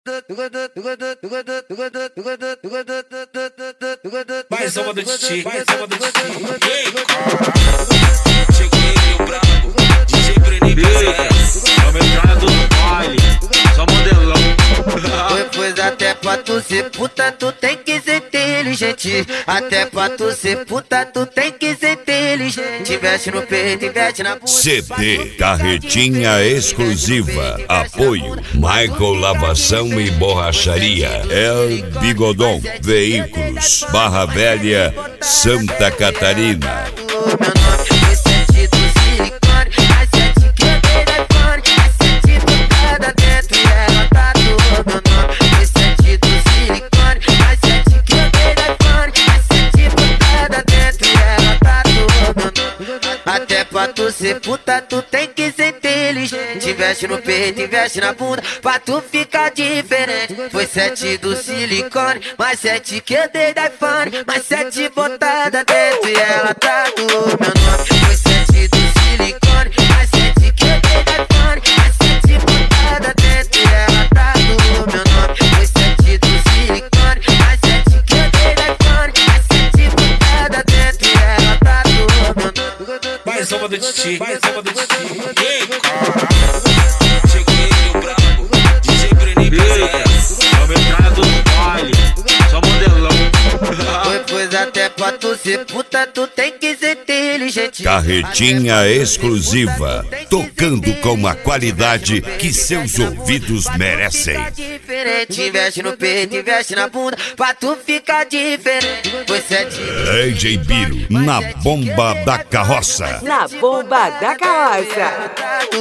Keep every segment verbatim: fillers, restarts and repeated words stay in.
Mais uma do Titi, mais uma do Titi. Ei, caralho, cheguei meio brabo, D J Breninho P S. É o mercado do baile, só modelão. Pois até pra tu ser puta, tu tem que ser inteligente. Até pra tu ser puta, tu tem que ser inteligente. Investe no peito, investe na bunda. C D Carretinha exclusiva. Apoio Michael Lavação e Borracharia. El Bigodon Veículos. Barra Velha, Santa Catarina. Até pra tu ser puta, tu tem que ser inteligente. Investe no peito, investe na bunda, pra tu ficar diferente. Foi sete do silicone, mais sete que eu dei da iPhone, mais sete botada dentro e ela tá do meu nome. Foi sete do silicone, mais sete que eu dei da iPhone, mais sete botada dentro e ela tá do meu nome. Foi sete do silicone, mais sete que eu dei da iPhone, mais sete botada dentro e ela tá do meu nome. Mais uma do Titi, mais uma do Titi. Ei, caralho, cheguei meio brabo, D J Breninho P S. É o mercado do baile, só modelão. Pois até pra tu ser puta, tu tem que ser inteligente. Carretinha exclusiva, tocando com a qualidade que seus ouvidos merecem. Diferente, investe no peito, investe na bunda, pra tu ficar diferente. Foi sete. D J Biro, na bomba da carroça. Na bomba da carroça.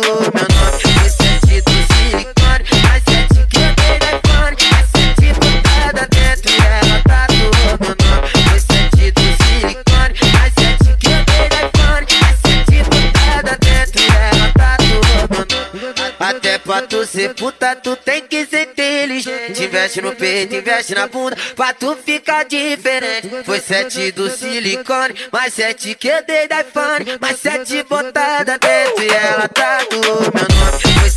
Até pra tu ser puta, tu tem que ser inteligente. Investe no peito, investe na bunda, pra tu ficar diferente. Foi sete do silicone, mais sete que eu dei da iPhone, mais sete botada dentro e ela tá do meu nome.